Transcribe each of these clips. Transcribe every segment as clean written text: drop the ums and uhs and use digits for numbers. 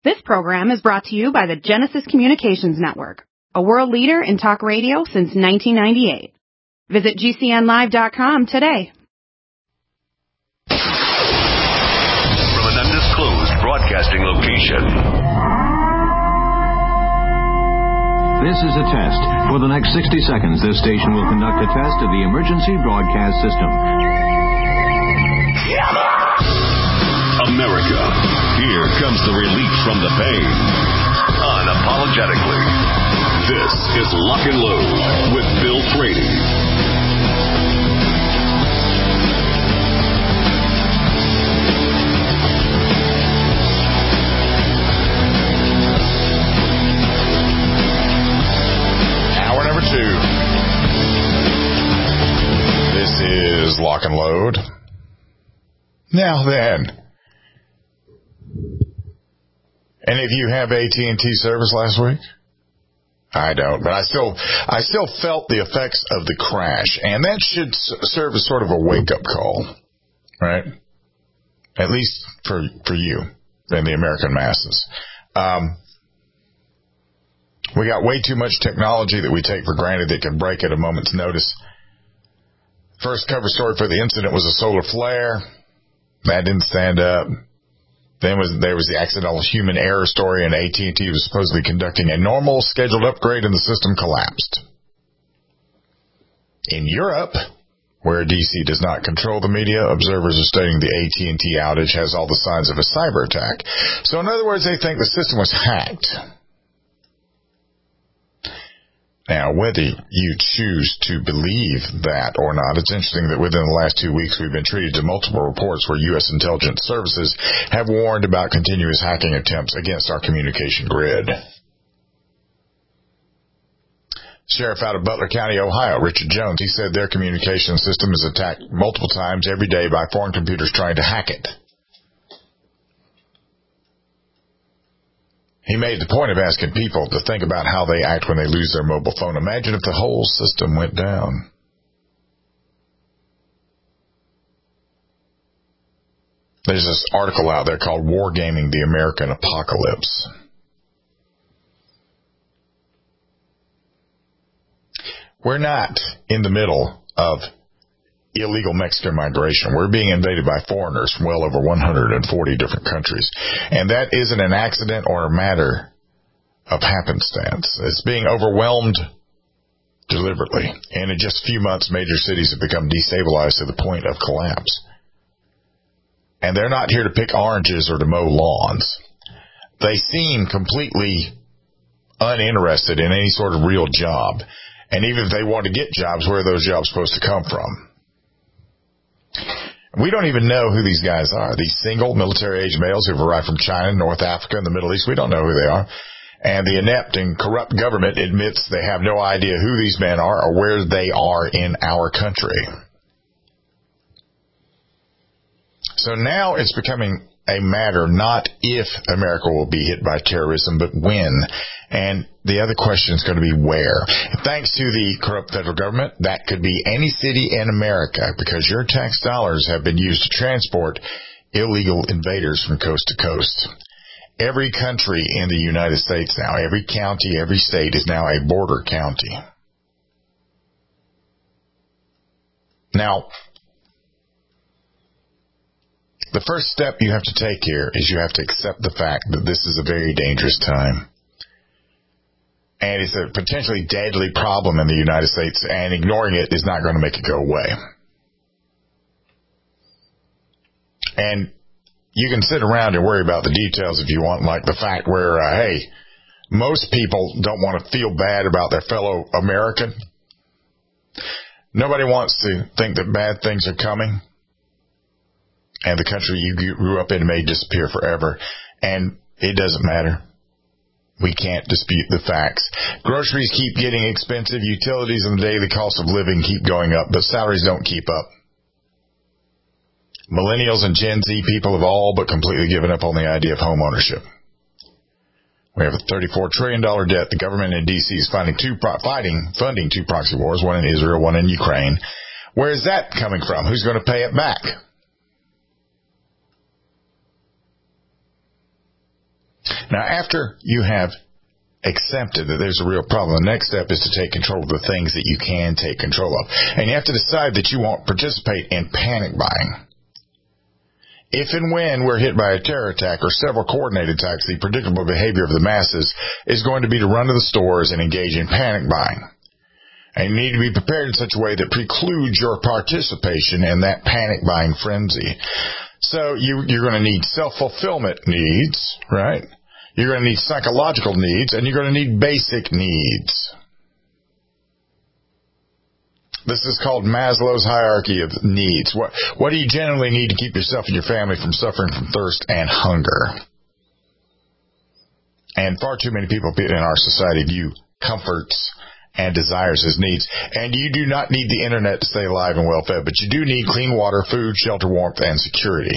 This program is brought to you by the Genesis Communications Network, a world leader in talk radio since 1998. Visit GCNlive.com today. From an undisclosed broadcasting location. This is a test. For the next 60 seconds, this station will conduct a test of the emergency broadcast system. America, here comes the relief from the pain. Unapologetically. This is Lock and Load with Bill Frady. Hour number 2. This is Lock and Load. Now then, any of you have AT&T service last week? I don't, but I still felt the effects of the crash, and that should serve as sort of a wake-up call, right? At least for you and the American masses. We got way too much technology that we take for granted that can break at a moment's notice. First cover story for the incident was a solar flare. That didn't stand up. Then there was the accidental human error story, and AT&T was supposedly conducting a normal scheduled upgrade, and the system collapsed. In Europe, where DC does not control the media, observers are stating the AT&T outage has all the signs of a cyber attack. So in other words, they think the system was hacked. Now, whether you choose to believe that or not, it's interesting that within the last 2 weeks we've been treated to multiple reports where U.S. intelligence services have warned about continuous hacking attempts against our communication grid. Sheriff out of Butler County, Ohio, Richard Jones, he said their communication system is attacked multiple times every day by foreign computers trying to hack it. He made the point of asking people to think about how they act when they lose their mobile phone. Imagine if the whole system went down. There's this article out there called Wargaming the American Apocalypse. We're not in the middle of illegal Mexican migration. We're being invaded by foreigners from well over 140 different countries. And that isn't an accident or a matter of happenstance. It's being overwhelmed deliberately. And in just a few months, major cities have become destabilized to the point of collapse. And they're not here to pick oranges or to mow lawns. They seem completely uninterested in any sort of real job. And even if they want to get jobs, where are those jobs supposed to come from? We don't even know who these guys are. These single military-age males who've arrived from China, North Africa, and the Middle East, we don't know who they are. And the inept and corrupt government admits they have no idea who these men are or where they are in our country. So now it's becoming a matter not if America will be hit by terrorism, but when. And the other question is going to be where. Thanks to the corrupt federal government, that could be any city in America, because your tax dollars have been used to transport illegal invaders from coast to coast. Every country in the United States now, every county, every state is now a border county. Now, the first step you have to take here is you have to accept the fact that this is a very dangerous time. And it's a potentially deadly problem in the United States, and ignoring it is not going to make it go away. And you can sit around and worry about the details if you want, like the fact where, hey, most people don't want to feel bad about their fellow American. Nobody wants to think that bad things are coming, and the country you grew up in may disappear forever, and it doesn't matter. We can't dispute the facts. Groceries keep getting expensive. Utilities and the daily cost of living keep going up, but salaries don't keep up. Millennials and Gen Z people have all but completely given up on the idea of home ownership. We have a $34 trillion debt. The government in D.C. is funding two proxy wars, one in Israel, one in Ukraine. Where is that coming from? Who's going to pay it back? Now, after you have accepted that there's a real problem, the next step is to take control of the things that you can take control of. And you have to decide that you won't participate in panic buying. If and when we're hit by a terror attack or several coordinated attacks, the predictable behavior of the masses is going to be to run to the stores and engage in panic buying. And you need to be prepared in such a way that precludes your participation in that panic buying frenzy. So you're going to need self-fulfillment needs, right? You're going to need psychological needs, and you're going to need basic needs. This is called Maslow's hierarchy of needs. What do you generally need to keep yourself and your family from suffering from thirst and hunger? And far too many people in our society view comforts and desires as needs. And you do not need the internet to stay alive and well fed, but you do need clean water, food, shelter, warmth, and security.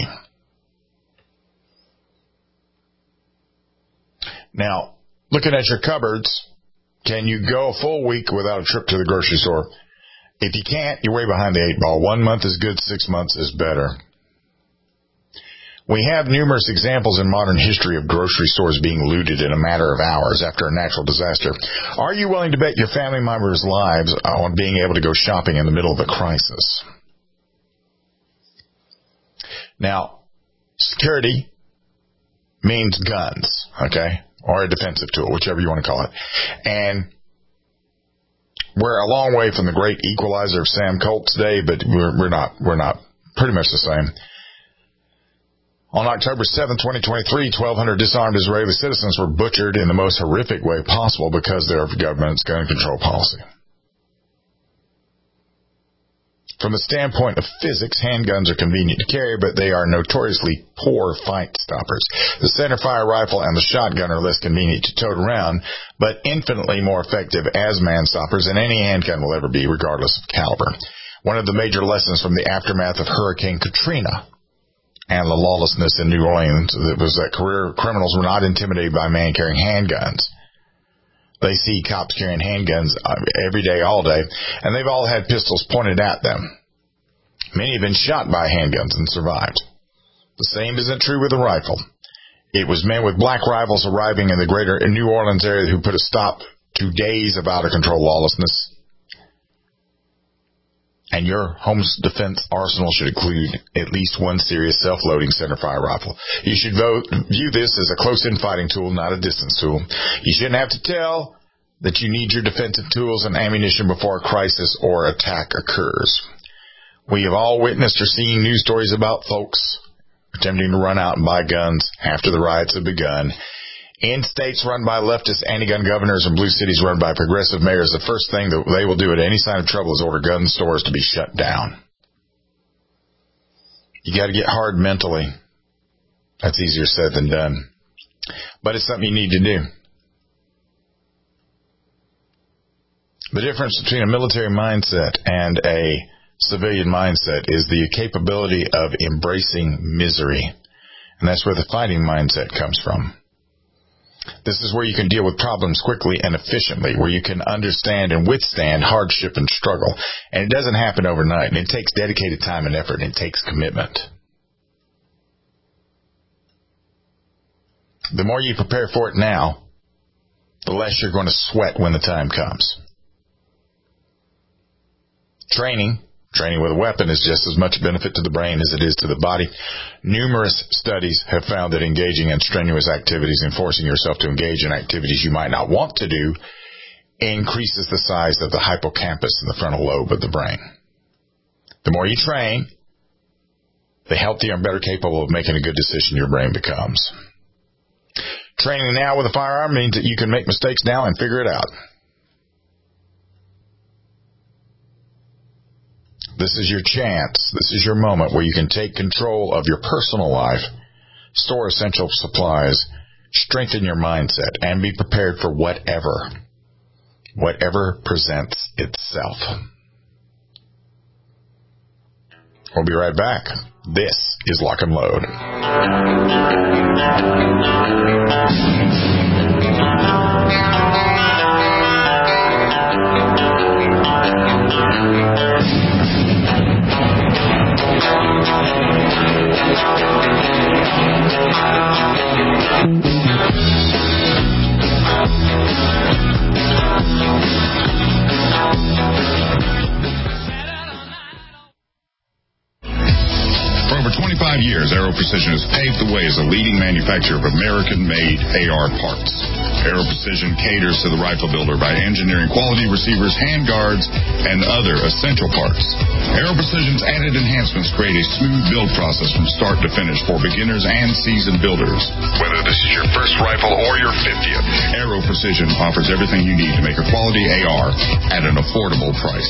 Now, looking at your cupboards, can you go a full week without a trip to the grocery store? If you can't, you're way behind the 8 ball. 1 month is good, 6 months is better. We have numerous examples in modern history of grocery stores being looted in a matter of hours after a natural disaster. Are you willing to bet your family members' lives on being able to go shopping in the middle of a crisis? Now, security means guns, okay? Or a defensive tool, whichever you want to call it. And we're a long way from the great equalizer of Sam Colt's day, but we're not pretty much the same. On October 7, 2023, 1,200 disarmed Israeli citizens were butchered in the most horrific way possible because of their government's gun control policy. From the standpoint of physics, handguns are convenient to carry, but they are notoriously poor fight stoppers. The centerfire rifle and the shotgun are less convenient to tote around, but infinitely more effective as man stoppers than any handgun will ever be, regardless of caliber. One of the major lessons from the aftermath of Hurricane Katrina and the lawlessness in New Orleans was that career criminals were not intimidated by a man carrying handguns. They see cops carrying handguns every day, all day, and they've all had pistols pointed at them. Many have been shot by handguns and survived. The same isn't true with a rifle. It was men with black rifles arriving in the greater New Orleans area who put a stop to days of out-of-control lawlessness. And your home's defense arsenal should include at least one serious self-loading centerfire rifle. You should view this as a close-in fighting tool, not a distance tool. You shouldn't have to tell that you need your defensive tools and ammunition before a crisis or attack occurs. We have all witnessed or seen news stories about folks attempting to run out and buy guns after the riots have begun. In states run by leftist anti-gun governors and blue cities run by progressive mayors, the first thing that they will do at any sign of trouble is order gun stores to be shut down. You got to get hard mentally. That's easier said than done. But it's something you need to do. The difference between a military mindset and a civilian mindset is the capability of embracing misery. And that's where the fighting mindset comes from. This is where you can deal with problems quickly and efficiently, where you can understand and withstand hardship and struggle. And it doesn't happen overnight, and it takes dedicated time and effort, and it takes commitment. The more you prepare for it now, the less you're going to sweat when the time comes. Training with a weapon is just as much benefit to the brain as it is to the body. Numerous studies have found that engaging in strenuous activities and forcing yourself to engage in activities you might not want to do increases the size of the hippocampus in the frontal lobe of the brain. The more you train, the healthier and better capable of making a good decision your brain becomes. Training now with a firearm means that you can make mistakes now and figure it out. This is your chance. This is your moment where you can take control of your personal life, store essential supplies, strengthen your mindset, and be prepared for whatever presents itself. We'll be right back. This is Lock and Load. years, Aero Precision has paved the way as a leading manufacturer of American-made AR parts. Aero Precision caters to the rifle builder by engineering quality receivers, handguards, and other essential parts. Aero Precision's added enhancements create a smooth build process from start to finish for beginners and seasoned builders. Whether this is your first rifle or your 50th, Aero Precision offers everything you need to make a quality AR at an affordable price.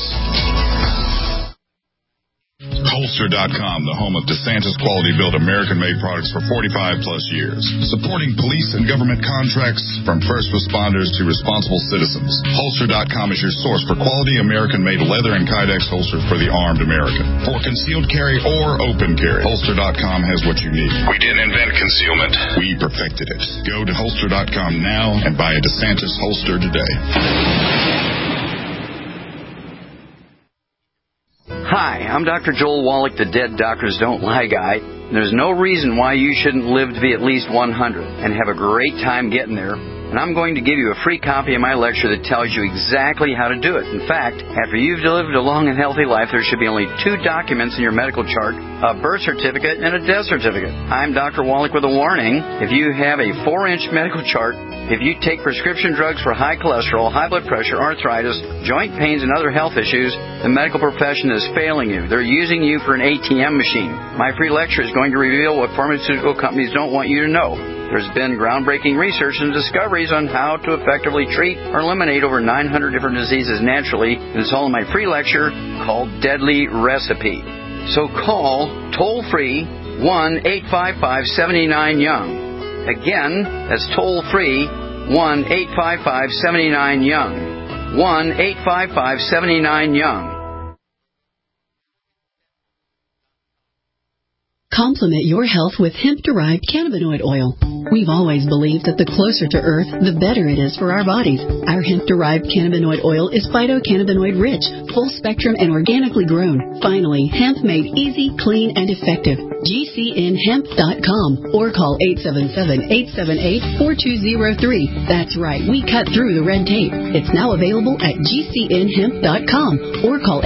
Holster.com, the home of DeSantis quality-built American-made products for 45-plus years. Supporting police and government contracts from first responders to responsible citizens. Holster.com is your source for quality American-made leather and Kydex holsters for the armed American. For concealed carry or open carry, Holster.com has what you need. We didn't invent concealment. We perfected it. Go to Holster.com now and buy a DeSantis holster today. Hi, I'm Dr. Joel Wallach, the Dead Doctors Don't Lie guy. There's no reason why you shouldn't live to be at least 100 and have a great time getting there. And I'm going to give you a free copy of my lecture that tells you exactly how to do it. In fact, after you've lived a long and healthy life, there should be only 2 documents in your medical chart, a birth certificate and a death certificate. I'm Dr. Wallach with a warning. If you have a 4-inch medical chart, if you take prescription drugs for high cholesterol, high blood pressure, arthritis, joint pains, and other health issues, the medical profession is failing you. They're using you for an ATM machine. My free lecture is going to reveal what pharmaceutical companies don't want you to know. There's been groundbreaking research and discoveries on how to effectively treat or eliminate over 900 different diseases naturally, and it's all in my free lecture called Deadly Recipe. So call toll-free 1-855-79-YOUNG. Again, that's toll-free 1-855-79-YOUNG. 1-855-79-YOUNG. Complement your health with hemp-derived cannabinoid oil. We've always believed that the closer to Earth, the better it is for our bodies. Our hemp-derived cannabinoid oil is phytocannabinoid-rich, full-spectrum, and organically grown. Finally, hemp made easy, clean, and effective. GCNhemp.com or call 877-878-4203. That's right, we cut through the red tape. It's now available at GCNhemp.com or call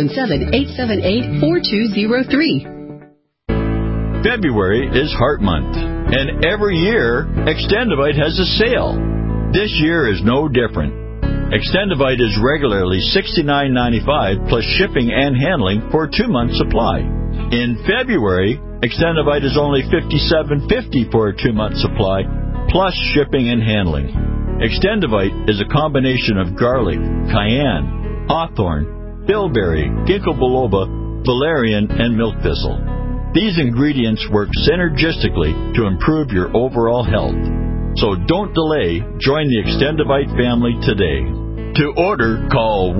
877-878-4203. February is Heart Month, and every year, Extendivite has a sale. This year is no different. Extendivite is regularly $69.95 plus shipping and handling for a 2-month supply. In February, Extendivite is only $57.50 for a 2-month supply plus shipping and handling. Extendivite is a combination of garlic, cayenne, hawthorn, bilberry, ginkgo biloba, valerian, and milk thistle. These ingredients work synergistically to improve your overall health. So don't delay. Join the Extendivite family today. To order, call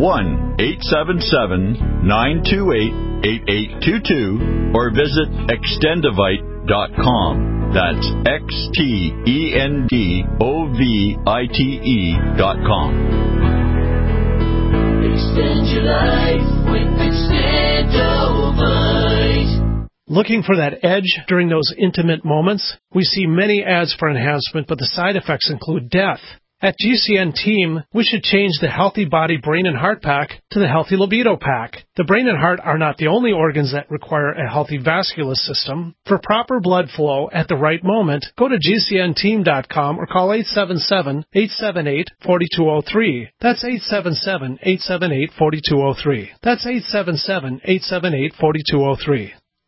1-877-928-8822 or visit Extendivite.com. That's XTENDOVITE.com. Extend your life with Extendivite. Looking for that edge during those intimate moments? We see many ads for enhancement, but the side effects include death. At GCN Team, we should change the Healthy Body, Brain, and Heart Pack to the Healthy Libido Pack. The brain and heart are not the only organs that require a healthy vascular system. For proper blood flow at the right moment, go to GCNteam.com or call 877-878-4203. That's 877-878-4203. That's 877-878-4203.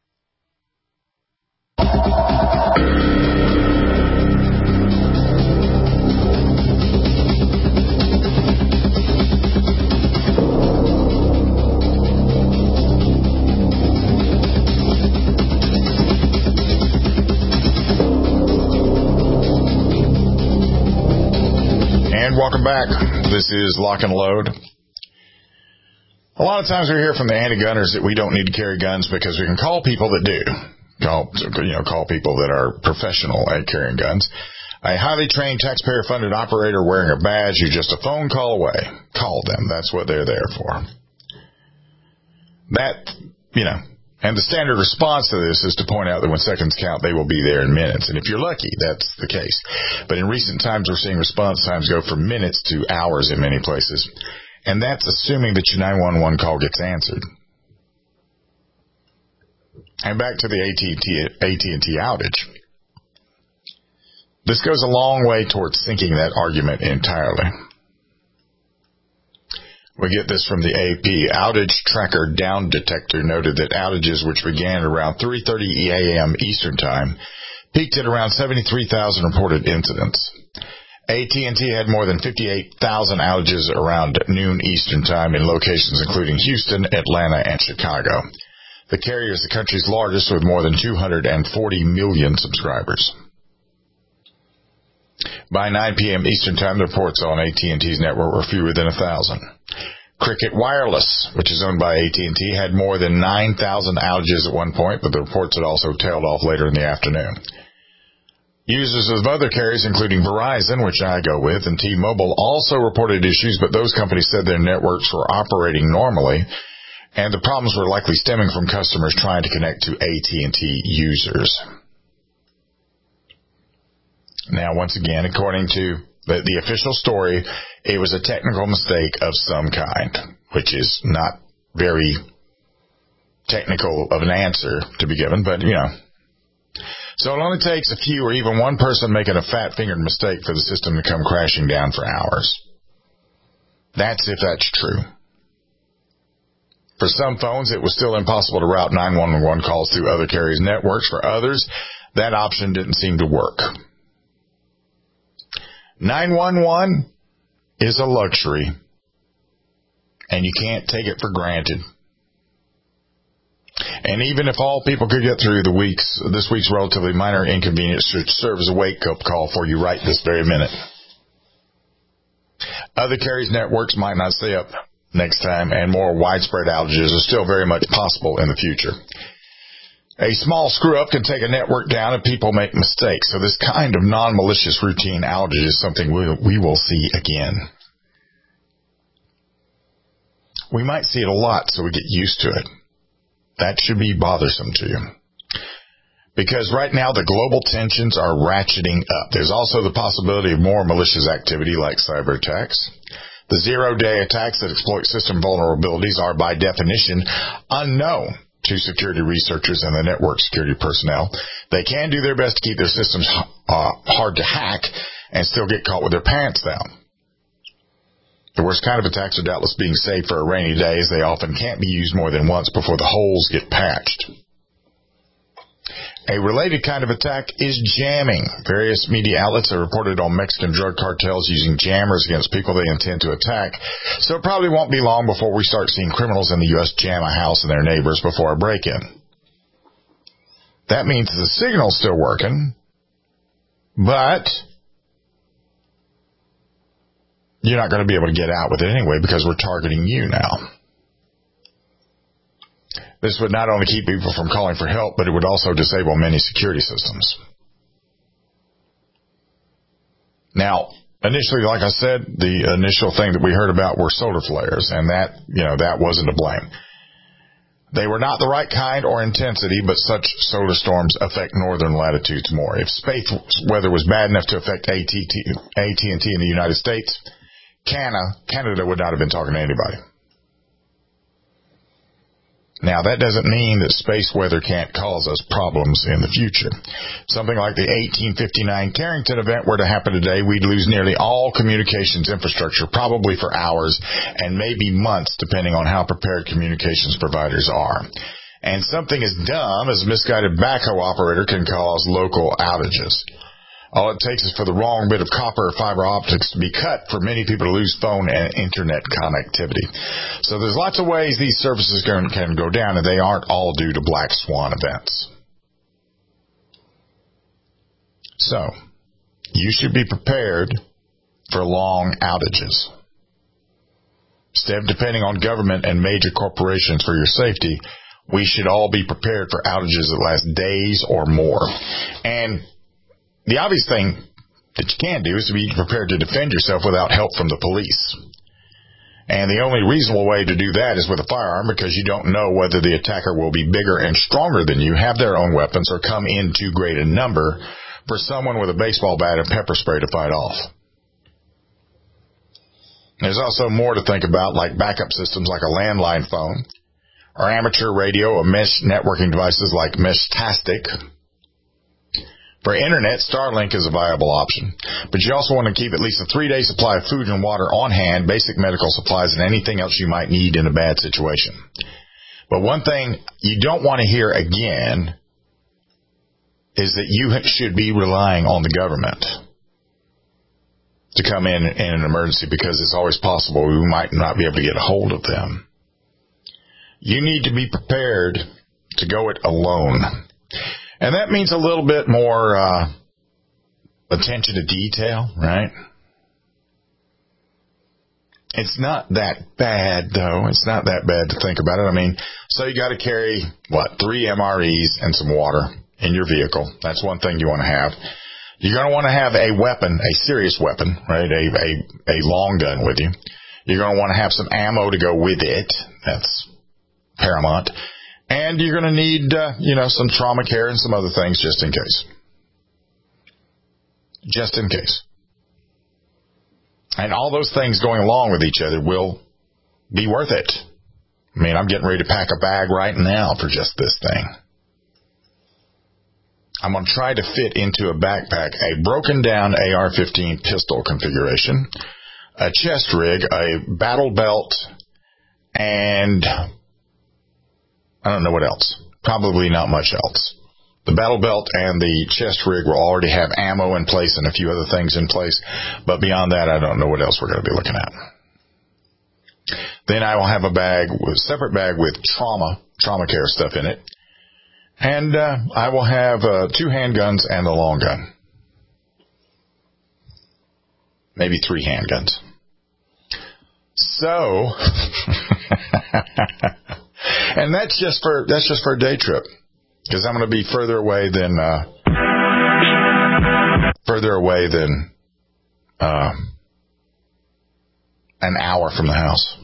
And welcome back. This is Lock and Load. A lot of times we hear from the anti-gunners that we don't need to carry guns because we can call people that do. Call people that are professional at carrying guns. A highly trained, taxpayer-funded operator wearing a badge who's just a phone call away. Call them. That's what they're there for. And the standard response to this is to point out that when seconds count, they will be there in minutes. And if you're lucky, that's the case. But in recent times, we're seeing response times go from minutes to hours in many places. And that's assuming that your 911 call gets answered. And back to the AT&T outage. This goes a long way towards sinking that argument entirely. We get this from the AP. Outage Tracker Down Detector noted that outages which began around 3:30 a.m. Eastern Time peaked at around 73,000 reported incidents. AT&T had more than 58,000 outages around noon Eastern Time in locations including Houston, Atlanta, and Chicago. The carrier is the country's largest with more than 240 million subscribers. By 9 p.m. Eastern Time, the reports on AT&T's network were fewer than 1,000. Cricket Wireless, which is owned by AT&T, had more than 9,000 outages at one point, but the reports had also tailed off later in the afternoon. Users of other carriers, including Verizon, which I go with, and T-Mobile, also reported issues, but those companies said their networks were operating normally, and the problems were likely stemming from customers trying to connect to AT&T users. Now, once again, according to the official story, it was a technical mistake of some kind, which is not very technical of an answer to be given, but, So it only takes a few or even one person making a fat-fingered mistake for the system to come crashing down for hours. That's if that's true. For some phones, it was still impossible to route 911 calls through other carriers' networks. For others, that option didn't seem to work. 911 is a luxury, and you can't take it for granted. And even if all people could get through this week's relatively minor inconvenience should serve as a wake-up call for you right this very minute. Other carriers' networks might not stay up next time, and more widespread outages are still very much possible in the future. A small screw-up can take a network down and people make mistakes, so this kind of non-malicious routine outage is something we will see again. We might see it a lot, so we get used to it. That should be bothersome to you. Because right now the global tensions are ratcheting up. There's also the possibility of more malicious activity like cyber attacks. The zero-day attacks that exploit system vulnerabilities are by definition unknown to security researchers and the network security personnel. They can do their best to keep their systems hard to hack and still get caught with their pants down. The worst kind of attacks are doubtless being saved for a rainy day, as they often can't be used more than once before the holes get patched. A related kind of attack is jamming. Various media outlets have reported on Mexican drug cartels using jammers against people they intend to attack, so it probably won't be long before we start seeing criminals in the U.S. jam a house and their neighbors before a break-in. That means the signal's still working, but you're not going to be able to get out with it anyway because we're targeting you now. This would not only keep people from calling for help, but it would also disable many security systems. Now, initially, like I said, the initial thing that we heard about were solar flares, and that wasn't to blame. They were not the right kind or intensity, but such solar storms affect northern latitudes more. If space weather was bad enough to affect AT&T in the United States, Canada would not have been talking to anybody. Now, that doesn't mean that space weather can't cause us problems in the future. Something like the 1859 Carrington event were to happen today, we'd lose nearly all communications infrastructure, probably for hours and maybe months, depending on how prepared communications providers are. And something as dumb as a misguided backhoe operator can cause local outages. All it takes is for the wrong bit of copper or fiber optics to be cut for many people to lose phone and internet connectivity. So there's lots of ways these services can go down, and they aren't all due to black swan events. So, you should be prepared for long outages. Instead of depending on government and major corporations for your safety, we should all be prepared for outages that last days or more. And the obvious thing that you can do is to be prepared to defend yourself without help from the police. And the only reasonable way to do that is with a firearm, because you don't know whether the attacker will be bigger and stronger than you, have their own weapons, or come in too great a number for someone with a baseball bat and pepper spray to fight off. There's also more to think about, like backup systems like a landline phone, or amateur radio or mesh networking devices like Meshtastic. For internet, Starlink is a viable option, but you also want to keep at least a 3-day supply of food and water on hand, basic medical supplies, and anything else you might need in a bad situation. But one thing you don't want to hear again is that you should be relying on the government to come in an emergency, because it's always possible we might not be able to get a hold of them. You need to be prepared to go it alone. And that means a little bit more attention to detail, right? It's not that bad, though. It's not that bad to think about it. I mean, so you got to carry, 3 MREs and some water in your vehicle. That's one thing you want to have. You're going to want to have a weapon, a serious weapon, right? A long gun with you. You're going to want to have some ammo to go with it. That's paramount. And you're going to need, some trauma care and some other things just in case. Just in case. And all those things going along with each other will be worth it. I mean, I'm getting ready to pack a bag right now for just this thing. I'm going to try to fit into a backpack a broken down AR-15 pistol configuration, a chest rig, a battle belt, and I don't know what else. Probably not much else. The battle belt and the chest rig will already have ammo in place and a few other things in place. But beyond that, I don't know what else we're going to be looking at. Then I will have a separate bag with trauma care stuff in it. And I will have 2 handguns and a long gun. Maybe 3 handguns. So... And that's just for a day trip, because I'm going to be further away than an hour from the house.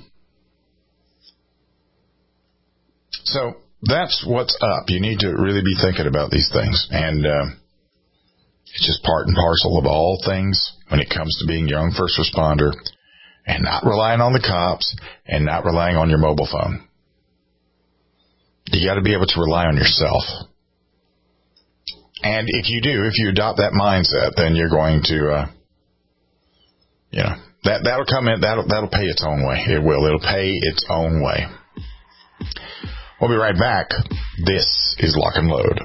So that's what's up. You need to really be thinking about these things, and it's just part and parcel of all things when it comes to being your own first responder, and not relying on the cops and not relying on your mobile phone. You got to be able to rely on yourself. And if you adopt that mindset, then you're going to, that'll come in, that'll pay its own way. It will. It'll pay its own way. We'll be right back. This is Lock and Load.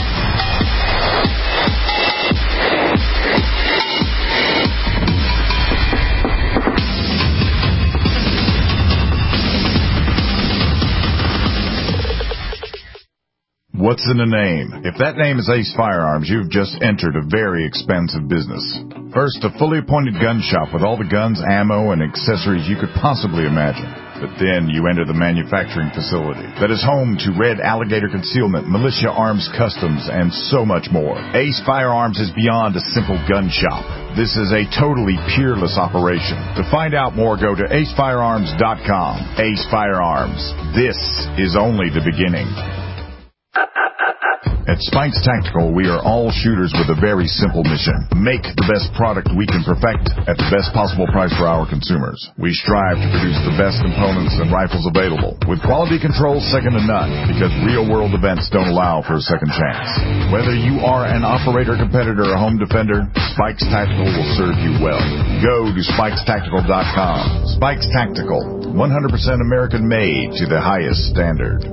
What's in a name? If that name is Ace Firearms, you've just entered a very expensive business. First, a fully appointed gun shop with all the guns, ammo, and accessories you could possibly imagine. But then you enter the manufacturing facility that is home to Red Alligator Concealment, Militia Arms Customs, and so much more. Ace Firearms is beyond a simple gun shop. This is a totally peerless operation. To find out more, go to acefirearms.com. Ace Firearms. This is only the beginning. At Spikes Tactical, we are all shooters with a very simple mission. Make the best product we can perfect at the best possible price for our consumers. We strive to produce the best components and rifles available, with quality control second to none, because real-world events don't allow for a second chance. Whether you are an operator, competitor, or home defender, Spikes Tactical will serve you well. Go to SpikesTactical.com. Spikes Tactical, 100% American-made to the highest standard.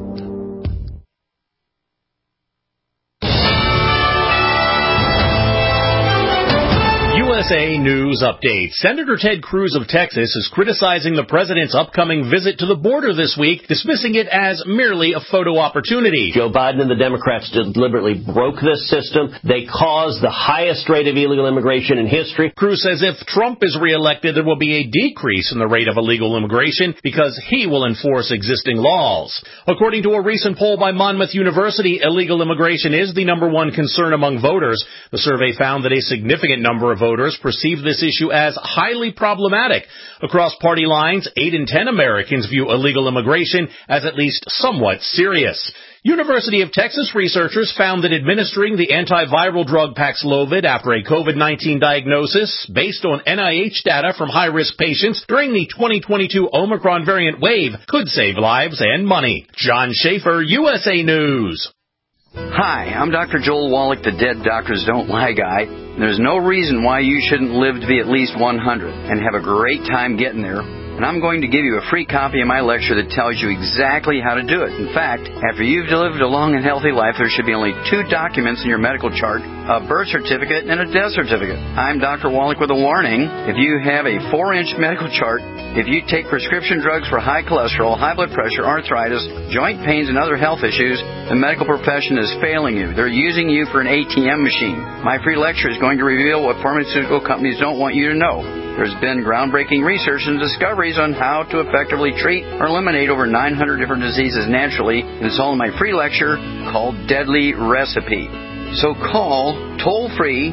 USA News Update. Senator Ted Cruz of Texas is criticizing the president's upcoming visit to the border this week, dismissing it as merely a photo opportunity. Joe Biden and the Democrats deliberately broke this system. They caused the highest rate of illegal immigration in history. Cruz says if Trump is reelected, there will be a decrease in the rate of illegal immigration because he will enforce existing laws. According to a recent poll by Monmouth University, illegal immigration is the number one concern among voters. The survey found that a significant number of voters perceive this issue as highly problematic. Across party lines, 8 in 10 Americans view illegal immigration as at least somewhat serious. University of Texas researchers found that administering the antiviral drug Paxlovid after a COVID-19 diagnosis based on NIH data from high-risk patients during the 2022 Omicron variant wave could save lives and money. John Schaefer, USA News. Hi, I'm Dr. Joel Wallach, the Dead Doctors Don't Lie guy. There's no reason why you shouldn't live to be at least 100 and have a great time getting there. And I'm going to give you a free copy of my lecture that tells you exactly how to do it. In fact, after you've lived a long and healthy life, there should be only 2 documents in your medical chart, a birth certificate and a death certificate. I'm Dr. Wallach with a warning. If you have a 4-inch medical chart, if you take prescription drugs for high cholesterol, high blood pressure, arthritis, joint pains, and other health issues, the medical profession is failing you. They're using you for an ATM machine. My free lecture is going to reveal what pharmaceutical companies don't want you to know. There's been groundbreaking research and discoveries on how to effectively treat or eliminate over 900 different diseases naturally, and it's all in my free lecture called Deadly Recipe. So call toll-free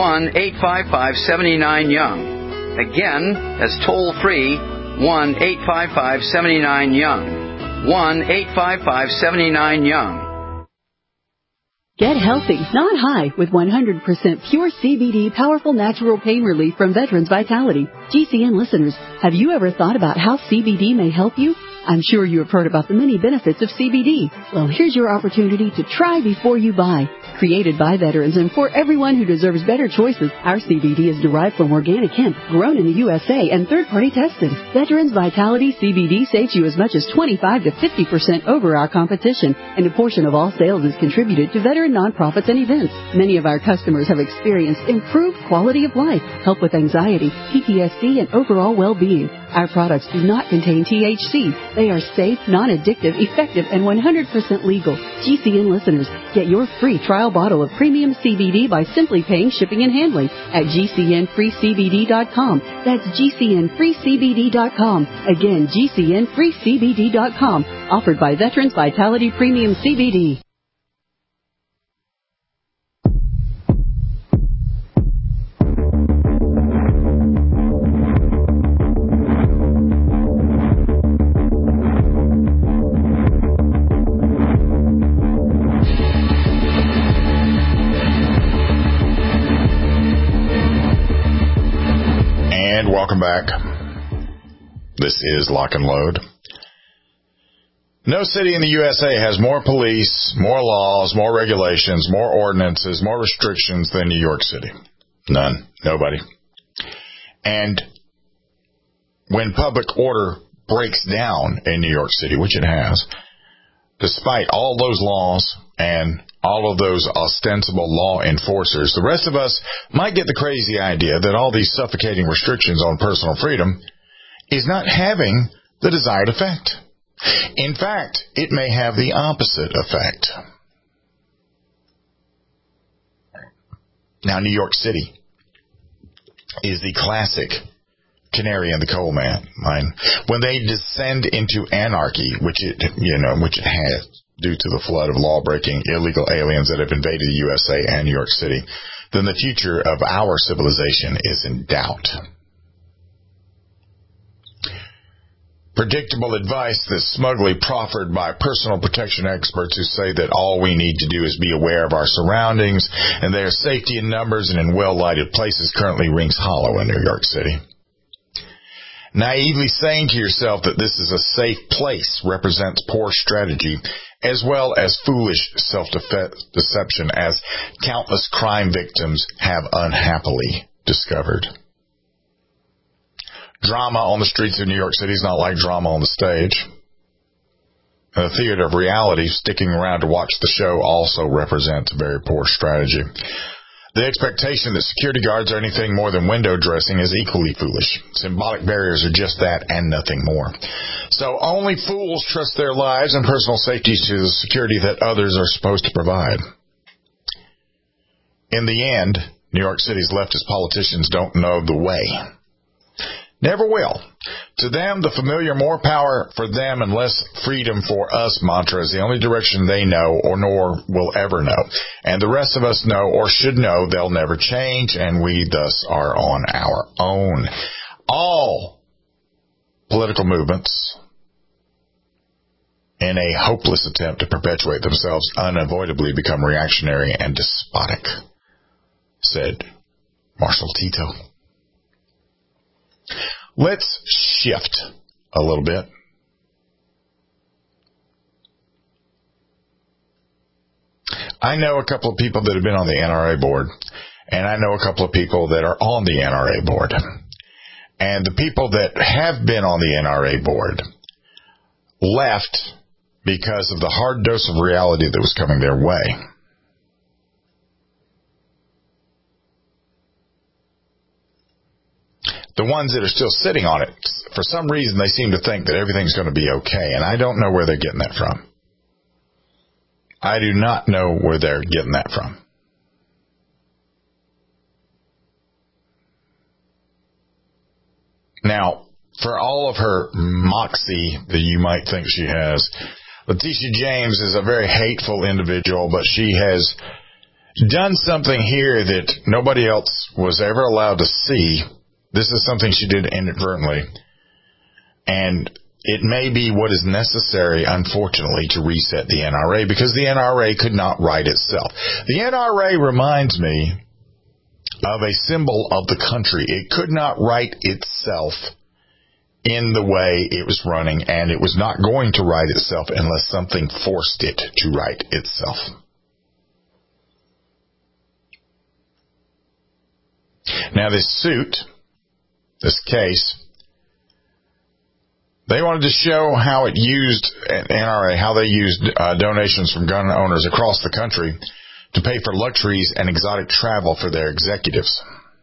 1-855-79-YOUNG. Again, that's toll-free 1-855-79-YOUNG. 1-855-79-YOUNG. Get healthy, not high, with 100% pure CBD powerful natural pain relief from Veterans Vitality. GCN listeners, have you ever thought about how CBD may help you? I'm sure you have heard about the many benefits of CBD. Well, here's your opportunity to try before you buy. Created by veterans and for everyone who deserves better choices, our CBD is derived from organic hemp, grown in the USA, and third-party tested. Veterans Vitality CBD saves you as much as 25 to 50% over our competition, and a portion of all sales is contributed to veteran nonprofits and events. Many of our customers have experienced improved quality of life, help with anxiety, PTSD, and overall well-being. Our products do not contain THC. They are safe, non-addictive, effective, and 100% legal. GCN listeners, get your free trial bottle of premium CBD by simply paying shipping and handling at GCNFreeCBD.com. That's GCNFreeCBD.com. Again, GCNFreeCBD.com. Offered by Veterans Vitality Premium CBD. Welcome back. This is Lock and Load. No city in the USA has more police, more laws, more regulations, more ordinances, more restrictions than New York City. None. Nobody. And when public order breaks down in New York City, which it has, despite all those laws and all of those ostensible law enforcers, the rest of us might get the crazy idea that all these suffocating restrictions on personal freedom is not having the desired effect. In fact, it may have the opposite effect. Now, New York City is the classic canary in the coal mine. When they descend into anarchy, which it has, due to the flood of law-breaking illegal aliens that have invaded the USA and New York City, then the future of our civilization is in doubt. Predictable advice that's smugly proffered by personal protection experts who say that all we need to do is be aware of our surroundings and their safety in numbers and in well-lighted places currently rings hollow in New York City. Naively saying to yourself that this is a safe place represents poor strategy as well as foolish self-deception, as countless crime victims have unhappily discovered. Drama on the streets of New York City is not like drama on the stage. The theater of reality, sticking around to watch the show, also represents very poor strategy. The expectation that security guards are anything more than window dressing is equally foolish. Symbolic barriers are just that and nothing more. So only fools trust their lives and personal safety to the security that others are supposed to provide. In the end, New York City's leftist politicians don't know the way. Never will. To them, the familiar more power for them and less freedom for us mantra is the only direction they know or nor will ever know. And the rest of us know or should know they'll never change, and we thus are on our own. All political movements in a hopeless attempt to perpetuate themselves, unavoidably become reactionary and despotic, said Marshal Tito. Let's shift a little bit. I know a couple of people that have been on the NRA board, and I know a couple of people that are on the NRA board. And the people that have been on the NRA board left because of the hard dose of reality that was coming their way. The ones that are still sitting on it, for some reason they seem to think that everything's going to be okay, and I don't know where they're getting that from. I do not know where they're getting that from. Now, for all of her moxie that you might think she has, Letitia James is a very hateful individual, but she has done something here that nobody else was ever allowed to see. This is something she did inadvertently, and it may be what is necessary, unfortunately, to reset the NRA, because the NRA could not right itself. The NRA reminds me of a symbol of the country. It could not right itself in the way it was running, and it was not going to right itself unless something forced it to right itself. Now, this suit, this case, they wanted to show how it used NRA, how they used donations from gun owners across the country to pay for luxuries and exotic travel for their executives.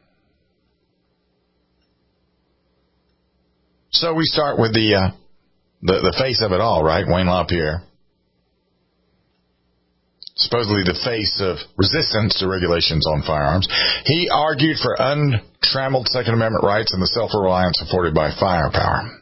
So we start with the face of it all, right? Wayne LaPierre. Supposedly the face of resistance to regulations on firearms. He argued for untrammeled Second Amendment rights and the self-reliance afforded by firepower.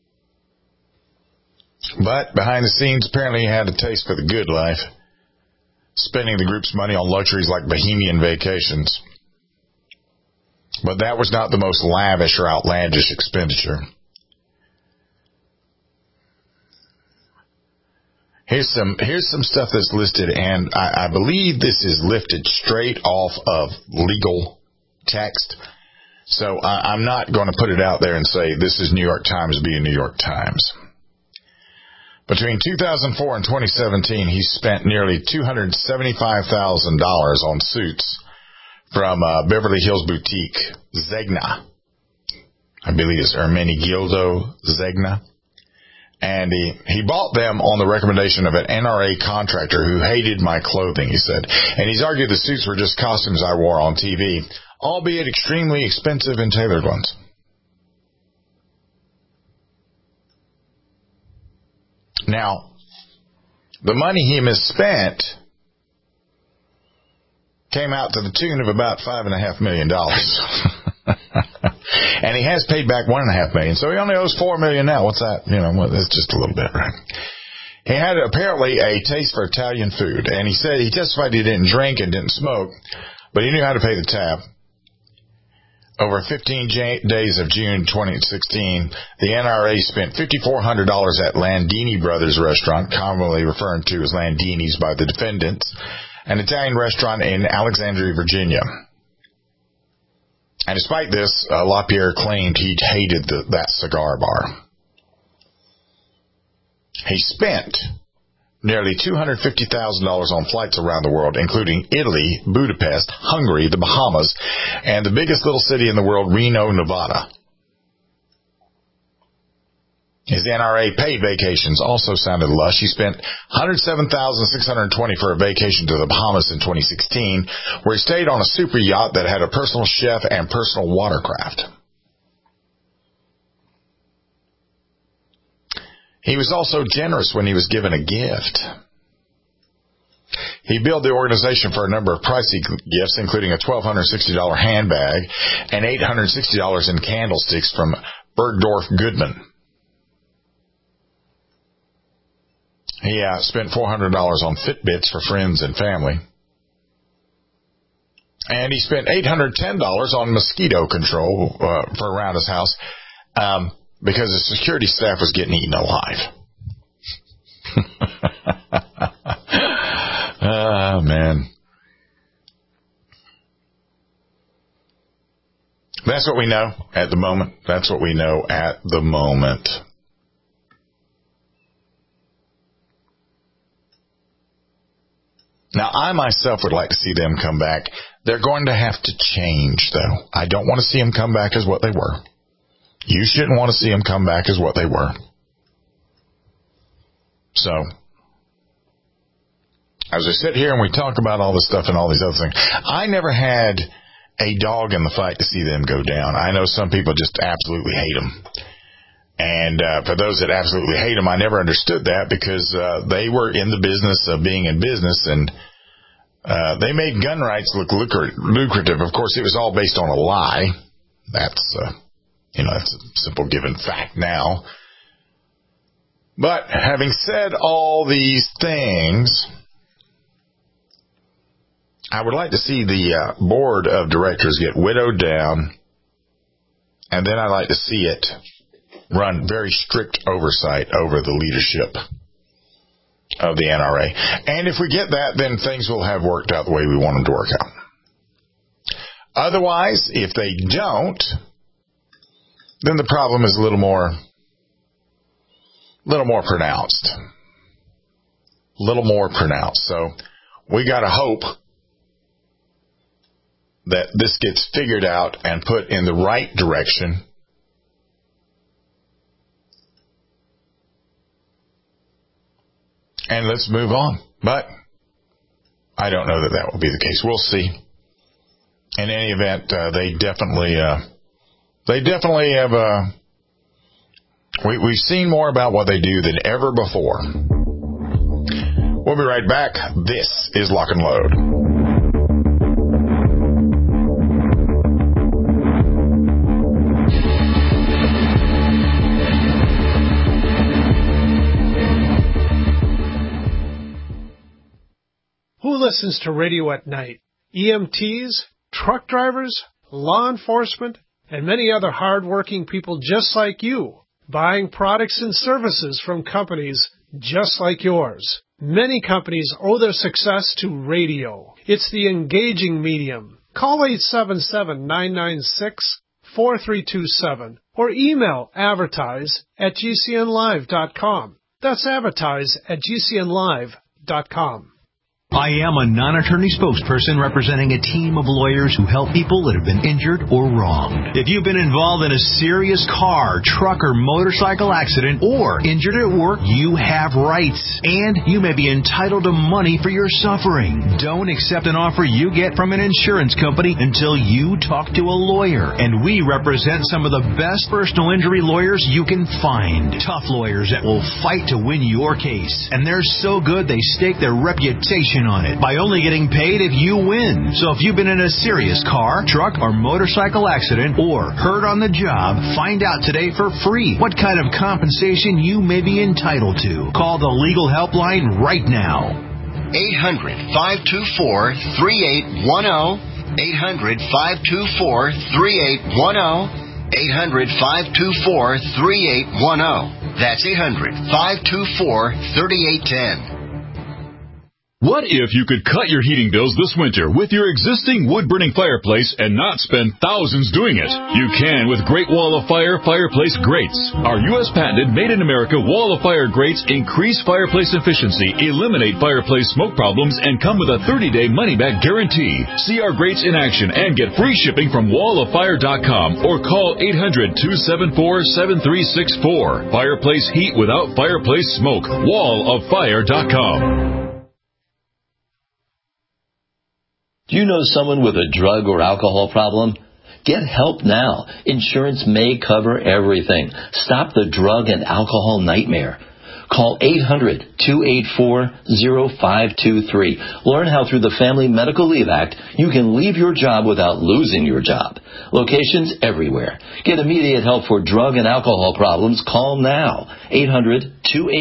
But behind the scenes, apparently he had a taste for the good life, spending the group's money on luxuries like Bohemian vacations. But that was not the most lavish or outlandish expenditure. Here's some stuff that's listed, and I believe this is lifted straight off of legal text. So I'm not going to put it out there and say this is New York Times being New York Times. Between 2004 and 2017, he spent nearly $275,000 on suits from Beverly Hills boutique Zegna. I believe it's Ermenegildo Zegna. And he bought them on the recommendation of an NRA contractor who hated my clothing, he said. And he's argued the suits were just costumes I wore on TV, albeit extremely expensive and tailored ones. Now, the money he misspent came out to the tune of about $5.5 million. And he has paid back $1.5 million, so he only owes $4 million now. What's that? That's just a little bit, right? He had apparently a taste for Italian food, and he said he testified he didn't drink and didn't smoke, but he knew how to pay the tab. Over 15 days of June 2016, the NRA spent $5,400 at Landini Brothers restaurant, commonly referred to as Landini's by the defendants, an Italian restaurant in Alexandria, Virginia. And despite this, LaPierre claimed he hated that cigar bar. He spent nearly $250,000 on flights around the world, including Italy, Budapest, Hungary, the Bahamas, and the biggest little city in the world, Reno, Nevada. His NRA paid vacations also sounded lush. He spent $107,620 for a vacation to the Bahamas in 2016, where he stayed on a super yacht that had a personal chef and personal watercraft. He was also generous when he was given a gift. He billed the organization for a number of pricey gifts, including a $1,260 handbag and $860 in candlesticks from Bergdorf Goodman. He spent $400 on Fitbits for friends and family. And he spent $810 on mosquito control for around his house because the security staff was getting eaten alive. Man. That's what we know at the moment. That's what we know at the moment. Now, I myself would like to see them come back. They're going to have to change, though. I don't want to see them come back as what they were. You shouldn't want to see them come back as what they were. So, as I sit here and we talk about all this stuff and all these other things, I never had a dog in the fight to see them go down. I know some people just absolutely hate them. And for those that absolutely hate them, I never understood that because they were in the business of being in business, and they made gun rights look lucrative. Of course, it was all based on a lie. That's, that's a simple given fact now. But having said all these things, I would like to see the board of directors get widowed down, and then I'd like to see it run very strict oversight over the leadership of the NRA. And if we get that, then things will have worked out the way we want them to work out. Otherwise, if they don't, then the problem is a little more pronounced. So we got to hope that this gets figured out and put in the right direction. And let's move on. But I don't know that will be the case. We'll see. In any event, they definitely have. We've seen more about what they do than ever before. We'll be right back. This is Lock and Load. Who listens to radio at night? EMTs, truck drivers, law enforcement, and many other hard-working people just like you, buying products and services from companies just like yours. Many companies owe their success to radio. It's the engaging medium. Call 877-996-4327 or email advertise@gcnlive.com. That's advertise@gcnlive.com. I am a non-attorney spokesperson representing a team of lawyers who help people that have been injured or wronged. If you've been involved in a serious car, truck, or motorcycle accident or injured at work, you have rights, and you may be entitled to money for your suffering. Don't accept an offer you get from an insurance company until you talk to a lawyer, and we represent some of the best personal injury lawyers you can find. Tough lawyers that will fight to win your case, and they're so good they stake their reputation on it by only getting paid if you win. So if you've been in a serious car, truck, or motorcycle accident or hurt on the job, find out today for free what kind of compensation you may be entitled to. Call the legal helpline right now. 800-524-3810. 800-524-3810. 800-524-3810. That's 800-524-3810. What if you could cut your heating bills this winter with your existing wood-burning fireplace and not spend thousands doing it? You can with Great Wall of Fire fireplace grates. Our U.S. patented made-in-America Wall of Fire grates increase fireplace efficiency, eliminate fireplace smoke problems, and come with a 30-day money-back guarantee. See our grates in action and get free shipping from wallofire.com or call 800-274-7364. Fireplace heat without fireplace smoke. wallofire.com. Do you know someone with a drug or alcohol problem? Get help now. Insurance may cover everything. Stop the drug and alcohol nightmare. Call 800-284-0523. Learn how through the Family Medical Leave Act you can leave your job without losing your job. Locations everywhere. Get immediate help for drug and alcohol problems. Call now.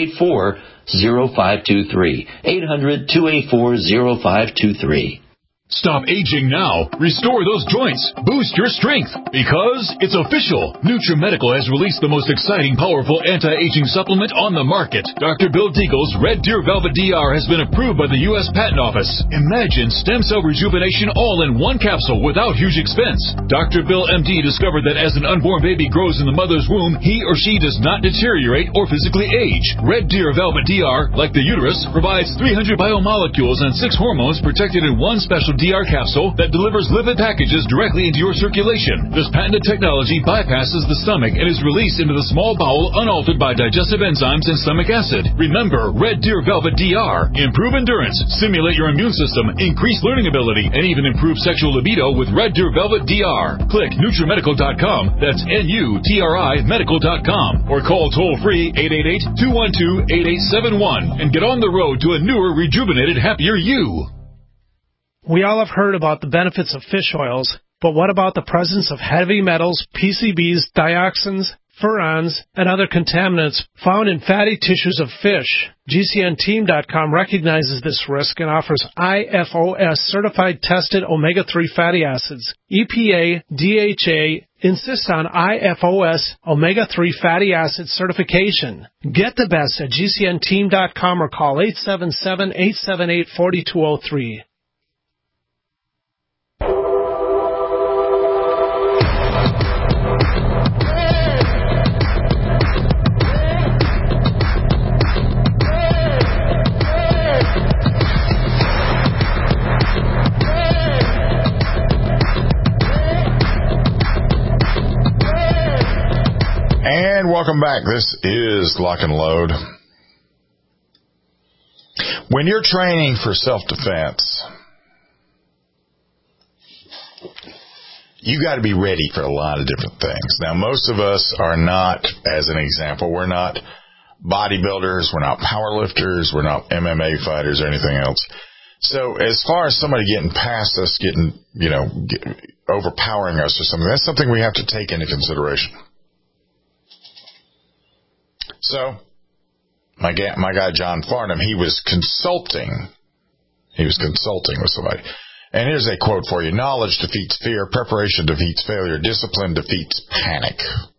800-284-0523. 800-284-0523. Stop aging now. Restore those joints. Boost your strength. Because it's official. NutriMedical has released the most exciting, powerful anti-aging supplement on the market. Dr. Bill Deagle's Red Deer Velvet DR has been approved by the U.S. Patent Office. Imagine stem cell rejuvenation all in one capsule without huge expense. Dr. Bill MD discovered that as an unborn baby grows in the mother's womb, he or she does not deteriorate or physically age. Red Deer Velvet DR, like the uterus, provides 300 biomolecules and 6 hormones protected in one special DR capsule that delivers lipid packages directly into your circulation. This patented technology bypasses the stomach and is released into the small bowel unaltered by digestive enzymes and stomach acid. Remember, Red Deer Velvet DR. Improve endurance, stimulate your immune system, increase learning ability, and even improve sexual libido with Red Deer Velvet DR. Click NutriMedical.com. That's NUTRI Medical.com. Or call toll-free 888-212-8871 and get on the road to a newer, rejuvenated, happier you. We all have heard about the benefits of fish oils, but what about the presence of heavy metals, PCBs, dioxins, furans, and other contaminants found in fatty tissues of fish? GCNteam.com recognizes this risk and offers IFOS certified tested omega-3 fatty acids. EPA, DHA insists on IFOS omega-3 fatty acid certification. Get the best at GCNteam.com or call 877-878-4203. And welcome back. This is Lock and Load. When you're training for self-defense, you got to be ready for a lot of different things. Now, most of us are not, as an example, we're not bodybuilders, we're not powerlifters, we're not MMA fighters or anything else. So as far as somebody getting past us, overpowering us or something, that's something we have to take into consideration. So, my guy John Farnham, he was consulting with somebody. And here's a quote for you. Knowledge defeats fear, preparation defeats failure, discipline defeats panic.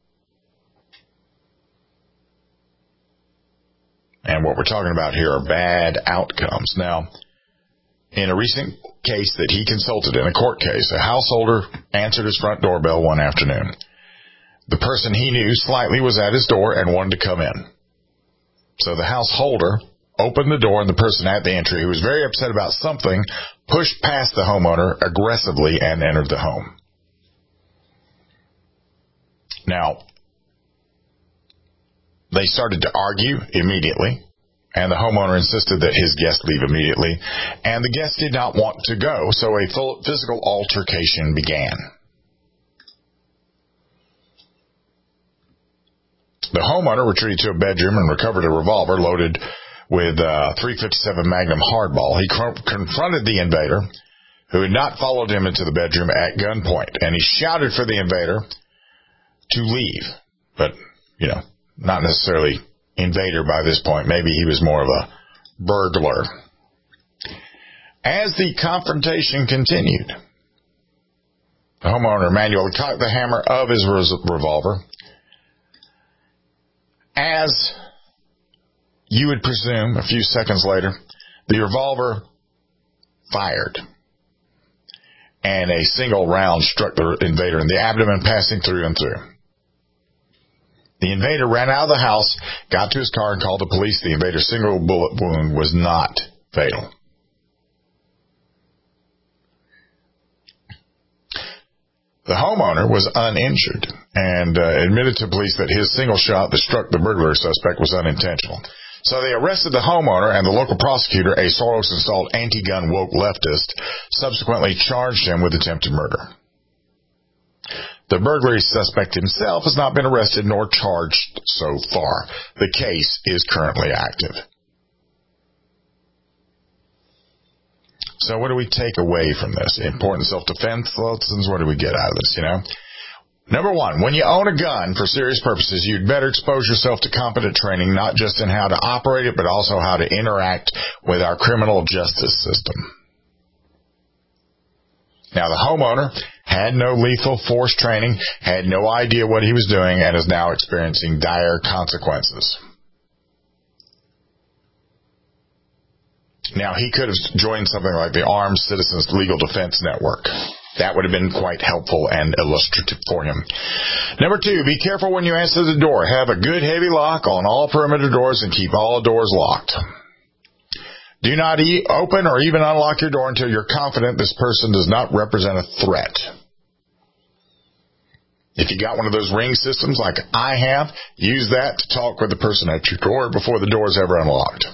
And what we're talking about here are bad outcomes. Now, in a recent case that he consulted in, a court case, a householder answered his front doorbell one afternoon. The person he knew slightly was at his door and wanted to come in. So the householder opened the door, and the person at the entry, who was very upset about something, pushed past the homeowner aggressively and entered the home. Now, they started to argue immediately, and the homeowner insisted that his guest leave immediately, and the guest did not want to go, so a physical altercation began. The homeowner retreated to a bedroom and recovered a revolver loaded with .357 Magnum hardball. He confronted the invader, who had not followed him into the bedroom, at gunpoint, and he shouted for the invader to leave. But, not necessarily invader by this point. Maybe he was more of a burglar. As the confrontation continued, the homeowner manually cocked the hammer of his revolver. As you would presume, a few seconds later, the revolver fired, and a single round struck the invader in the abdomen, passing through and through. The invader ran out of the house, got to his car, and called the police. The invader's single bullet wound was not fatal. The homeowner was uninjured and admitted to police that his single shot that struck the burglar suspect was unintentional. So they arrested the homeowner, and the local prosecutor, a Soros-installed anti-gun woke leftist, subsequently charged him with attempted murder. The burglary suspect himself has not been arrested nor charged so far. The case is currently active. So what do we take away from this? Important self-defense lessons, what do we get out of this, Number one, when you own a gun for serious purposes, you'd better expose yourself to competent training, not just in how to operate it, but also how to interact with our criminal justice system. Now, the homeowner had no lethal force training, had no idea what he was doing, and is now experiencing dire consequences. Now, he could have joined something like the Armed Citizens Legal Defense Network. That would have been quite helpful and illustrative for him. Number 2, be careful when you answer the door. Have a good heavy lock on all perimeter doors and keep all doors locked. Do not open or even unlock your door until you're confident this person does not represent a threat. If you got one of those ring systems like I have, use that to talk with the person at your door before the door is ever unlocked.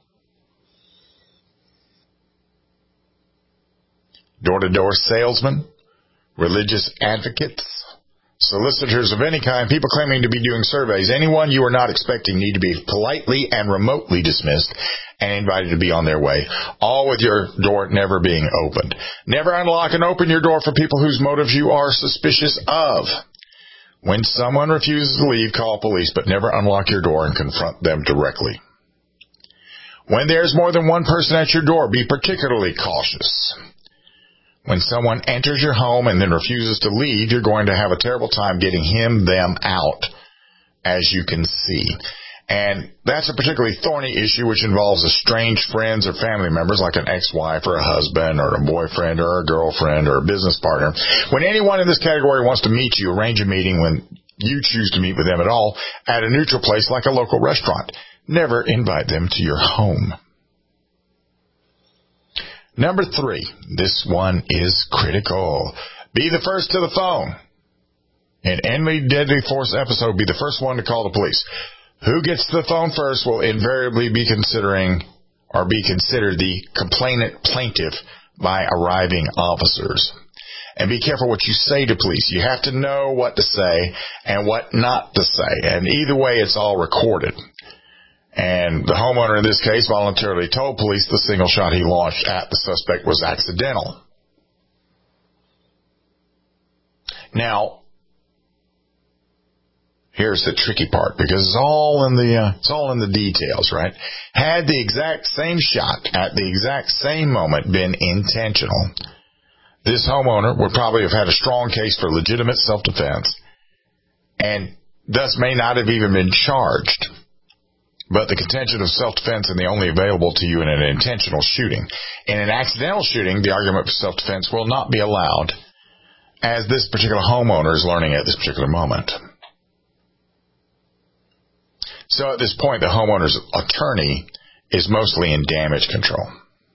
Door-to-door salesmen, religious advocates, solicitors of any kind, people claiming to be doing surveys, anyone you are not expecting need to be politely and remotely dismissed and invited to be on their way, all with your door never being opened. Never unlock and open your door for people whose motives you are suspicious of. When someone refuses to leave, call police, but never unlock your door and confront them directly. When there's more than one person at your door, be particularly cautious. When someone enters your home and then refuses to leave, you're going to have a terrible time getting them out, as you can see. And that's a particularly thorny issue which involves estranged friends or family members like an ex-wife or a husband or a boyfriend or a girlfriend or a business partner. When anyone in this category wants to meet you, arrange a meeting when you choose to meet with them at all at a neutral place like a local restaurant. Never invite them to your home. Number 3, this one is critical. Be the first to the phone. In any deadly force episode, be the first one to call the police. Who gets to the phone first will invariably be considered the complainant plaintiff by arriving officers. And be careful what you say to police. You have to know what to say and what not to say. And either way, it's all recorded. And the homeowner in this case voluntarily told police the single shot he launched at the suspect was accidental. Now, here's the tricky part, because it's all in the details, right? Had the exact same shot at the exact same moment been intentional, this homeowner would probably have had a strong case for legitimate self-defense and thus may not have even been charged. But the contention of self-defense is the only available to you in an intentional shooting. In an accidental shooting, the argument for self-defense will not be allowed, as this particular homeowner is learning at this particular moment. So at this point, the homeowner's attorney is mostly in damage control.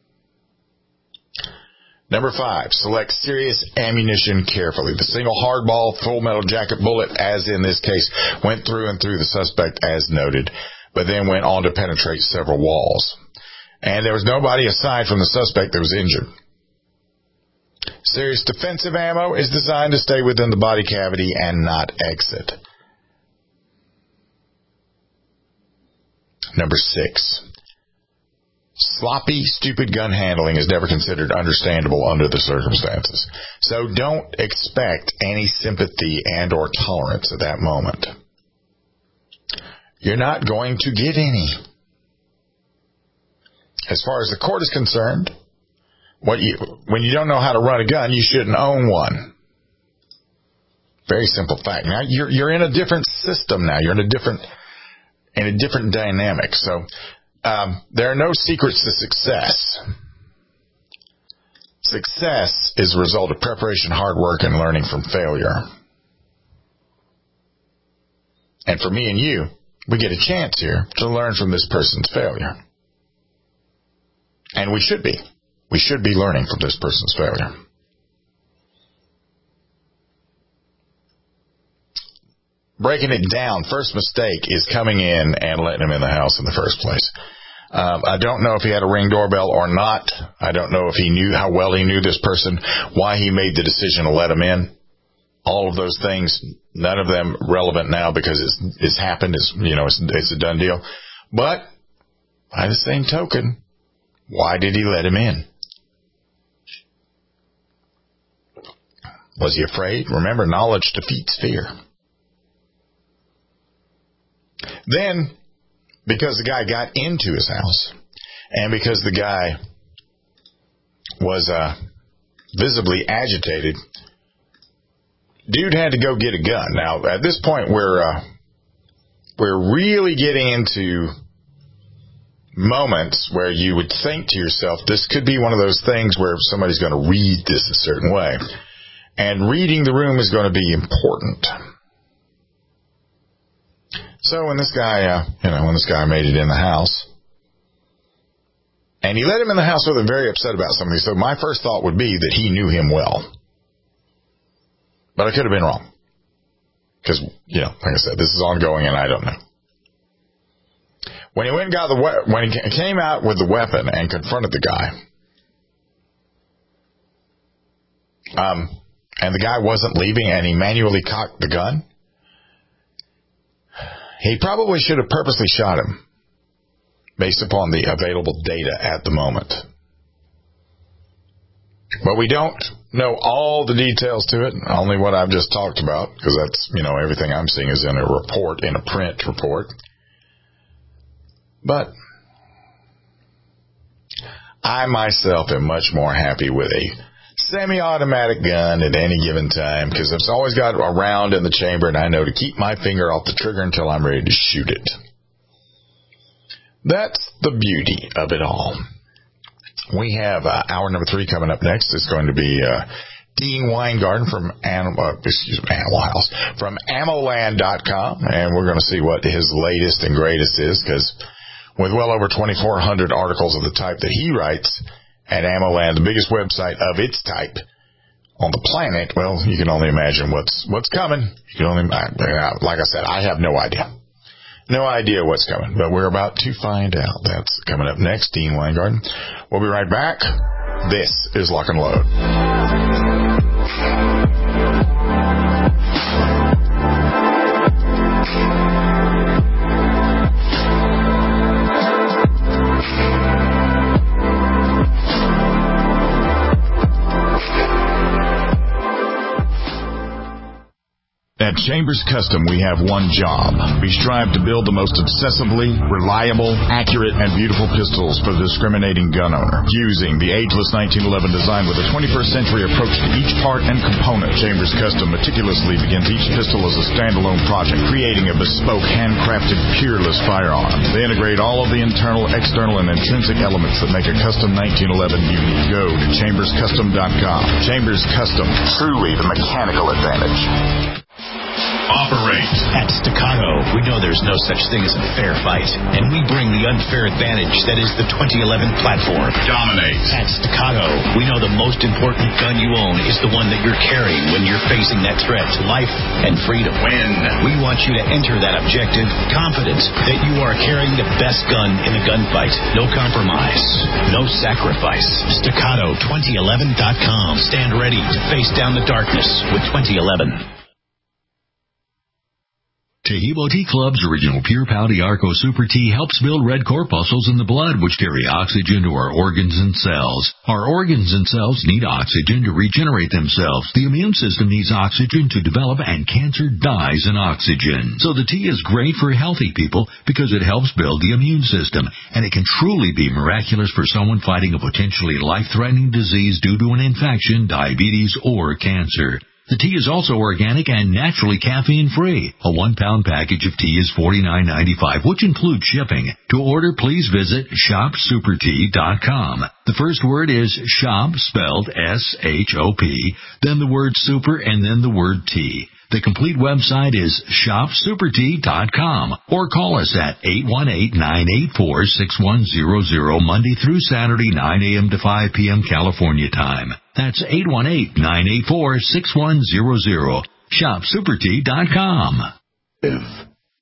Number 5, select serious ammunition carefully. The single hardball full metal jacket bullet, as in this case, went through and through the suspect as noted, but then went on to penetrate several walls. And there was nobody aside from the suspect that was injured. Serious defensive ammo is designed to stay within the body cavity and not exit. Number 6. Sloppy, stupid gun handling is never considered understandable under the circumstances. So don't expect any sympathy and or tolerance at that moment. You're not going to get any. As far as the court is concerned, when you don't know how to run a gun, you shouldn't own one. Very simple fact. Now you're in a different system now. You're in a different dynamic. So there are no secrets to success. Success is a result of preparation, hard work, and learning from failure. And for me and you, we get a chance here to learn from this person's failure. And we should be. We should be learning from this person's failure. Breaking it down, first mistake is coming in and letting him in the house in the first place. I don't know if he had a Ring doorbell or not. I don't know if he knew how well he knew this person, why he made the decision to let him in. All of those things, none of them relevant now because it's happened. It's a done deal. But by the same token, why did he let him in? Was he afraid? Remember, knowledge defeats fear. Then, because the guy got into his house, and because the guy was visibly agitated. Dude had to go get a gun. Now, at this point, we're really getting into moments where you would think to yourself, this could be one of those things where somebody's going to read this a certain way. And reading the room is going to be important. So when this guy, made it in the house, and he let him in the house with him very upset about something. So my first thought would be that he knew him well. But I could have been wrong. Because, like I said, this is ongoing and I don't know. When he went and when he came out with the weapon and confronted the guy, and the guy wasn't leaving and he manually cocked the gun, he probably should have purposely shot him based upon the available data at the moment. But we don't know all the details to it, only what I've just talked about, because that's, everything I'm seeing is in a report, in a print report. But I myself am much more happy with a semi-automatic gun at any given time, because it's always got a round in the chamber, and I know to keep my finger off the trigger until I'm ready to shoot it. That's the beauty of it all. We have hour number 3 coming up next. It's going to be Dean Weingarten from Animal House, from Amoland.com, and we're going to see what his latest and greatest is, because with well over 2,400 articles of the type that he writes at Amoland, the biggest website of its type on the planet, well, you can only imagine what's coming. You can only, like I said, I have no idea. No idea what's coming, but we're about to find out. That's coming up next, Dean Weingarten. We'll be right back. This is Lock and Load. At Chambers Custom, we have one job. We strive to build the most obsessively, reliable, accurate, and beautiful pistols for the discriminating gun owner. Using the ageless 1911 design with a 21st century approach to each part and component, Chambers Custom meticulously begins each pistol as a standalone project, creating a bespoke, handcrafted, peerless firearm. They integrate all of the internal, external, and intrinsic elements that make a custom 1911 unique. Go to chamberscustom.com. Chambers Custom, truly the mechanical advantage. Operate. At Staccato, we know there's no such thing as a fair fight, and we bring the unfair advantage that is the 2011 platform. Dominate. At Staccato, we know the most important gun you own is the one that you're carrying when you're facing that threat to life and freedom. Win. We want you to enter that objective confident that you are carrying the best gun in a gunfight. No compromise. No sacrifice. Staccato2011.com. Stand ready to face down the darkness with 2011. Taheebo Tea Club's original Pure Pouty Arco Super Tea helps build red corpuscles in the blood, which carry oxygen to our organs and cells. Our organs and cells need oxygen to regenerate themselves. The immune system needs oxygen to develop, and cancer dies in oxygen. So the tea is great for healthy people because it helps build the immune system, and it can truly be miraculous for someone fighting a potentially life-threatening disease due to an infection, diabetes, or cancer. The tea is also organic and naturally caffeine-free. A 1-pound package of tea is $49.95, which includes shipping. To order, please visit shopsupertea.com. The first word is shop, spelled S-H-O-P, then the word super, and then the word tea. The complete website is shopsupertea.com, or call us at 818-984-6100 Monday through Saturday, 9 a.m. to 5 p.m. California time. That's 818-984-6100. Shopsupertea.com.